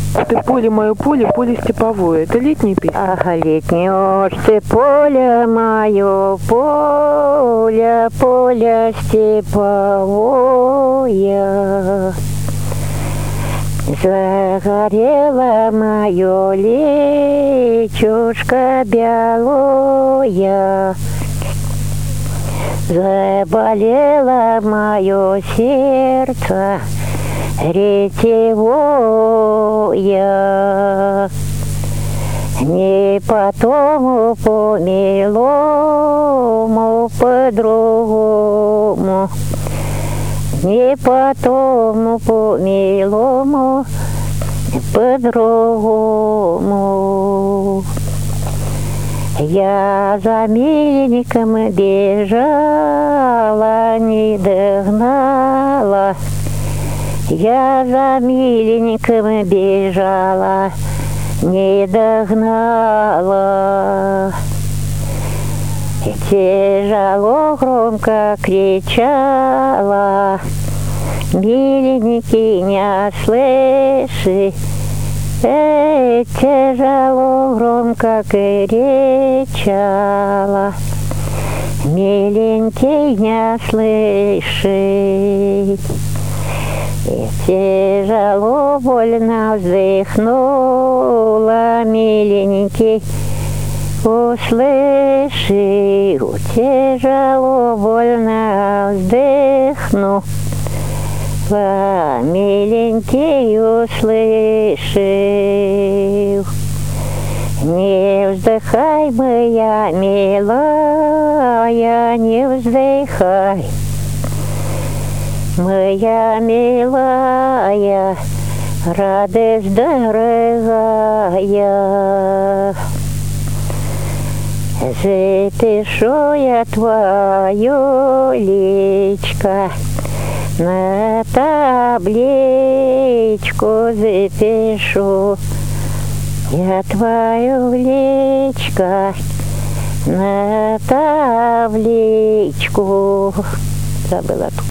Ты поле мое поле, поле степовое. Это летняя песня? Ах, летнее ты поле мое, поле, поле степовое. Загорело мое личушко белое, заболело мое сердце ретевое. Не по тому, по милому, по-другому. Не по тому, по милому, по-другому. Я за миленьким бежала, не догнала. Я за миленьким бежала, не догнала. И тяжело громко кричала, миленький, не слыши. Тяжело громко кричала, миленький, не слыши. И тяжело больно вздохнула, миленький, услыши. Тяжело больно вздохнула, миленький, услыши. Не вздыхай, моя милая, не вздыхай. Моя милая, радость дорогая, запишу я твое личко, на табличку запишу я твое личко, на табличку. Забыла.